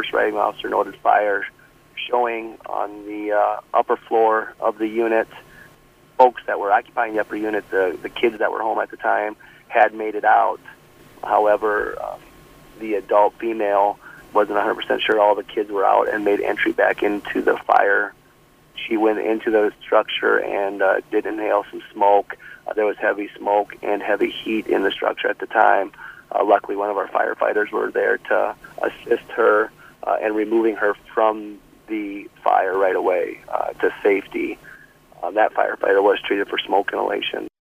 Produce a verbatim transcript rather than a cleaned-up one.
first writing officer noted fire showing on the uh, upper floor of the unit. Folks that were occupying the upper unit, the, the kids that were home at the time, had made it out. However, uh, the adult female wasn't one hundred percent sure all the kids were out and made entry back into the fire. She went into the structure and uh, did inhale some smoke. Uh, there was heavy smoke and heavy heat in the structure at the time. Uh, luckily, one of our firefighters were there to assist her uh, in removing her from the fire right away uh, to safety. Uh, that firefighter was treated for smoke inhalation.